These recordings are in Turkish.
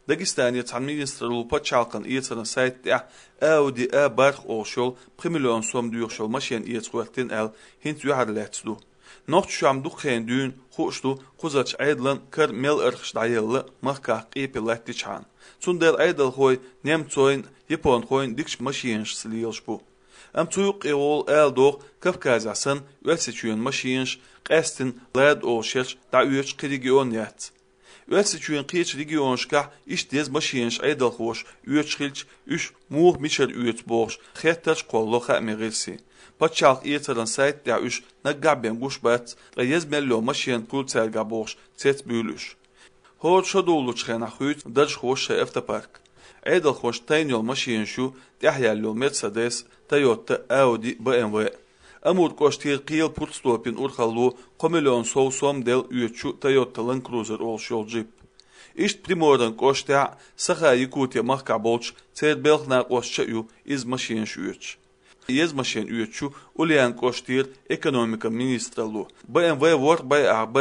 Dagestaniya administralu paçalqan iyetsana saytda Audi A-barq olşol 1 milyon som duyuqşol maşin iyetsqvaqtin el hint yuharlatsdu. Nocht şam duqen dün xoşdu quzaç aydlan kar mel irxdaylı maqqa qipilatti çan. Sundel aydal hoy nemtsoyn Japon hoyn dikş maşinş slilş bu. Am tuyuq ol eldoq Kafkazasan welseçüyen maşinş qestin lad olşerç da üç region yat. Welseçüyen qiç regionşka iş dez maşinş aydal hoş üç xilç üç muh miçer üç boş xettaç qolloqa merilsi. Paçalq iyetaran sayt da üç nagabben guşbat yez mello maşin kultselga boş set bülüş. Hor şodolu çxena xüt daj hoş eftepark. Aydal hoş taynol maşin şu tahyallo Mercedes, Toyota, Audi, BMW. Amur koştir qiyil purtstopin urxallu qomilyon soğsom del üyetçu Toyota Land Cruiser olşol jip. İşt primordan koşta saha Yakutiya mahka bolç tsed belxna qoşça yu iz maşin üyetç. Yez maşin üyetçu ulyan koştir ekonomika ministralu. BMW Work by AB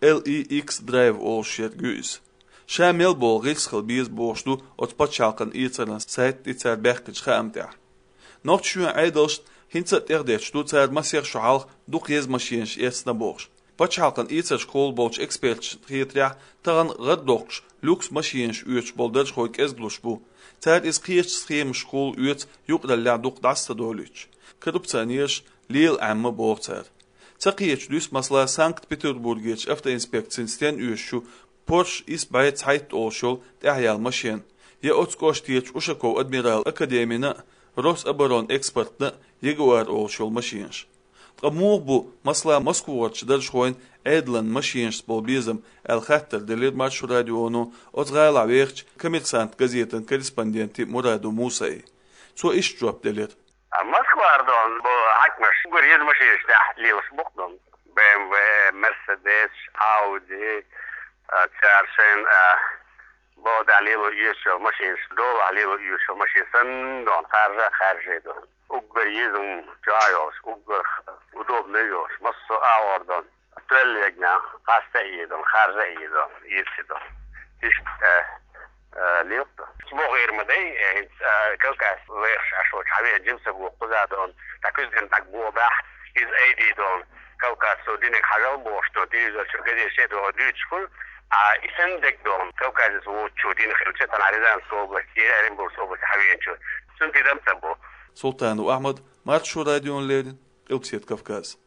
LEX Drive olşet güz. Şamel bolğis xilbiz boşdu ot paçalqan iyetsaran sayt itsar berqiç xamta. Nocht şu aydalst hintsat erdeçdu tsad masir şual duq yez maşinş etsna boş. Paçalqan iyetsar şkol bolç expert xiitra taran raddoqş lux maşinş üyetç boldaj xoyk ezgluş bu. Tsad is qiyeç scheme şkol üyet yuqdalla duq dasta dolüç. Korrupsionisch lil amma boğtsar. Tsaqiyeç düs masla Sankt Peterburg'eç afta inspeksiyen üyetşu Porsche is bei Zeit olşol tahyal maşin. Ya otskoştiyeç Ushakov Admiral Akademina Rosaboron expertna Jaguar olşol maşinş. Qamuq bu masla Moskvaç darşoyn Edlan maşinş bolbizm el khatter delir marşu radyonu otgala verç Kommersant gazetin korrespondenti Muradu Musay. So iş cevap delir. Moskva'dan bu hakmış guriz maşinş tahliyos buqdum. BMW, Mercedes, Audi, Çarşen bu dalilo yüşo maşin dol alilo yüşo maşin sen don harca don. Ugriyizm jayos udobneyos maso aordan. Töllegna hasta yedon harca yedon yetsidon. Hiç liyoktu. Bu girmedi kalkas verş aşo çavi cimse bu kuzadon taküzden takbu bah iz eydidon kalkas so dinek haral boştu dizo çökedi şeydo düçkul İsendek don Kavkaz'ı o çodin xilçe tanarızan soğuk yerin bol soğuk haviyenço. Süntidem tabu. Sultanu Ahmad Marşu Radyon Levin Ilksiyet Kafkaz.